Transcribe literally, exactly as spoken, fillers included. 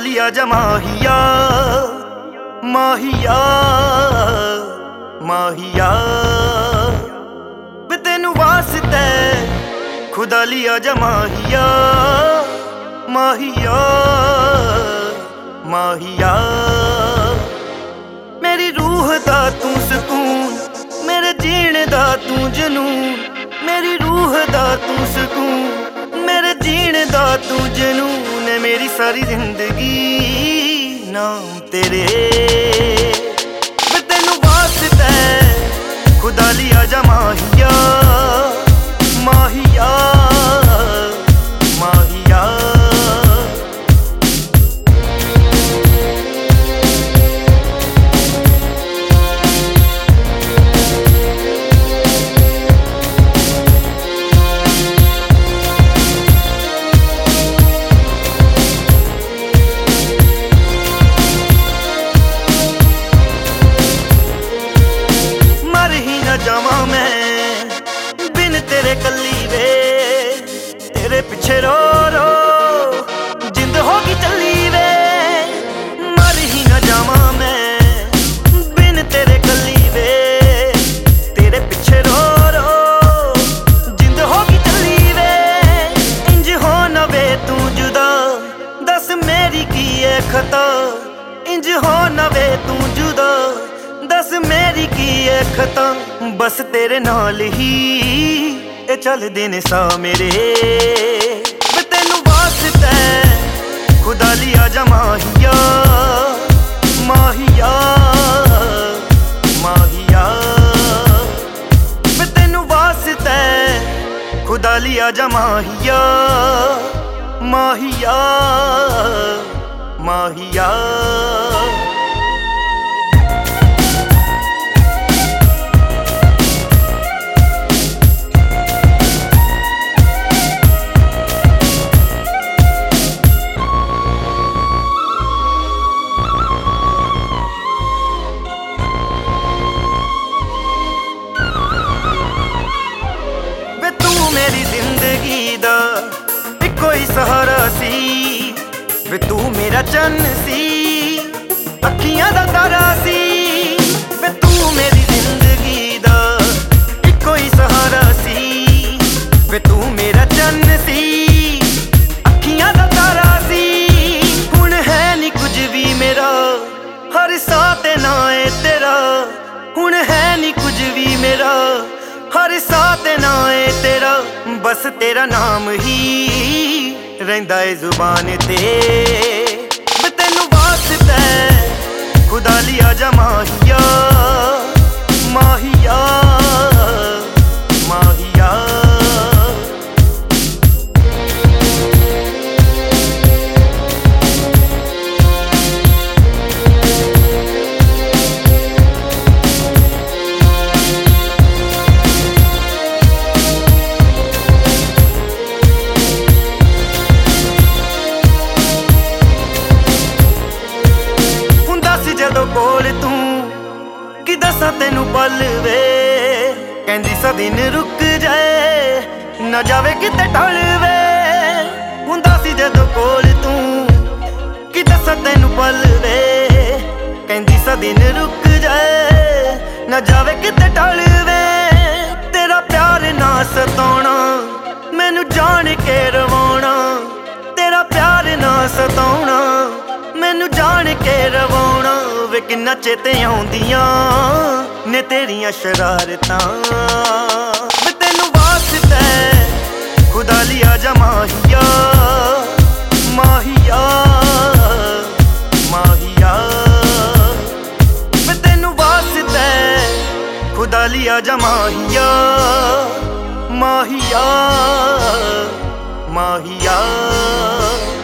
लिया जा माहिया माहिया माहिया वे तेनू वास्ते खुदा लिया जा माहिया माहिया माहिया मेरी रूह दा तू सुकून मेरे जीने दा तू जनून मेरी रूह दा तू सुकून मेरे जीने दा तू जनून मेरी सारी जिंदगी नाम तेरे वे तेनू वास्ते खुदा लिया जा माहिया माहिया माहिया जावा मैं बिन तेरे कली वे तेरे पिछे रो रो जिंद होगी चली वे मर ही न जावा मैं बिन तेरे कली वे तेरे पिछे रो रो जिंद होगी चली वे इंज हो न वे तू जुदा दस मेरी की है खता इंज हो न वे तू जुदा दस मेरी की है खता बस तेरे नाल ही ए चलदे ने सा मेरे वे तेनू वास्ते खुदा लिया जा माहिया माहिया माहिया वे तेनू वास्ते खुदा लिया जा माहिया माहिया माहिया मेरी जिंदगी दा इको ही सहारा सी वे तू मेरा चन्न सी अखियां दा तारा सी वे तू मेरी जिंदगी दा इको ही सहारा सी वे तू मेरा चन्न सी अखियां दा तारा सी हुण है नी कुछ भी मेरा हर साह ते ना है तेरा हुण है नी कुछ भी मेरा हर साह ते ना है तेरा बस तेरा नाम ही रहिंदा है जुबान ते वे तेनू वास्ते खुदा लिया जा माहिया माहिया माहिया जदों कोल तू कि दसा तेनू पल वे कहंदी सा दिन रुक जाए न जावे किते टल वे हुंदा सी जदों कोल तू कि दसा तेनू पल वे कहंदी सा दिन रुक जाए न जावे किते टल वे तेरा प्यार ना सताउणा मैनू जान के रवाउणा तेरा प्यार ना सताउणा मैनू जान के रवाउणा वे किन्ना चेते आउंदियां ने तेरियां शरारतां वे तेनू वास्ते खुदा लिया जा माहिया माहिया माहिया वे तेनू वास्ते खुदा लिया जा माहिया माहिया माहिया